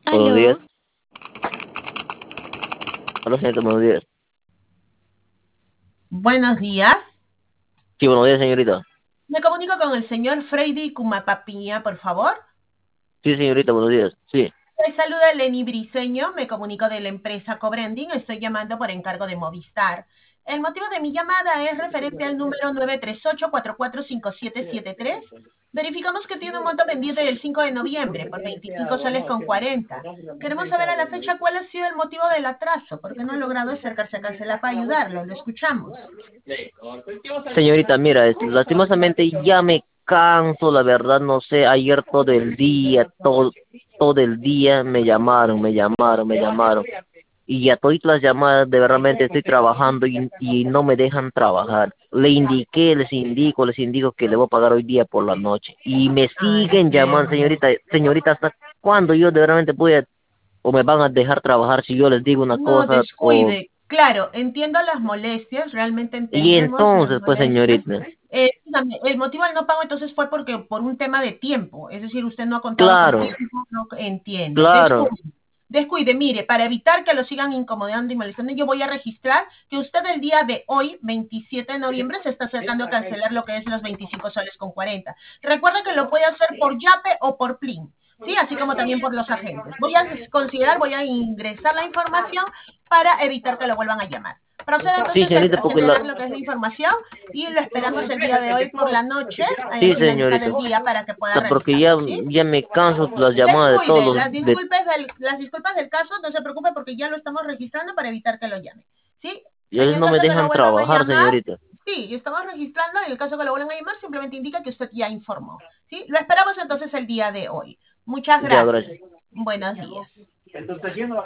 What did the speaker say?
Buenos Aló, días. Hola, señorita, buenos días. Buenos días. Sí, buenos días, señorita. Me comunico con el señor Freddy Cumapapiña, por favor. Sí, señorita, buenos días. Sí. Le saluda Lenny Briseño, me comunico de la empresa Cobrending, estoy llamando por encargo de Movistar. El motivo de mi llamada es referente al número 938-445773. Verificamos que tiene un monto pendiente del 5 de noviembre por 25 soles con 40. Queremos saber a la fecha cuál ha sido el motivo del atraso, porque no ha logrado acercarse a Cancela para ayudarlo. Lo escuchamos. Señorita, mira, lastimosamente ya me canso, la verdad, no sé, ayer todo el día me llamaron. Y a todas las llamadas, de verdad, estoy trabajando y no me dejan trabajar. Les indico que le voy a pagar hoy día por la noche. Y me Ah, siguen llamando, entiendo. señorita, ¿hasta cuándo yo de verdad voy a, o me van a dejar trabajar si yo les digo una No, cosa, o... descuide. Claro, entiendo las molestias, realmente Y entendemos las entonces, pues, molestias. señorita, Dígame, el motivo del no pago entonces fue porque por un tema de tiempo, es decir, usted no ha contado con claro, tiempo, no entiendo. claro. Descuide, mire, para evitar que lo sigan incomodando y molestando, yo voy a registrar que usted el día de hoy, 27 de noviembre, se está acercando a cancelar lo que es los 25 soles con 40. Recuerda que lo puede hacer por Yape o por Plin. Sí, así como también por los agentes. Voy a ingresar la información para evitar que lo vuelvan a llamar. Proceda Sí, entonces señorita, a porque generar lo que es la información y lo esperamos el día de hoy por la noche, sí, finalizar señorita, el día para que pueda porque realizarlo, ¿sí? ya me canso las llamadas de todos Descuide, los, de, las disculpas del caso, no se preocupe porque ya lo estamos registrando para evitar que lo llame, ¿sí? y En ellos el no me caso que lo dejan vuelvan a trabajar, llamar, señorita. sí, estamos registrando, en el caso que lo vuelvan a llamar, simplemente indica que usted ya informó, ¿sí? Lo esperamos entonces el día de hoy. Muchas Ya, gracias. gracias. Buenos días.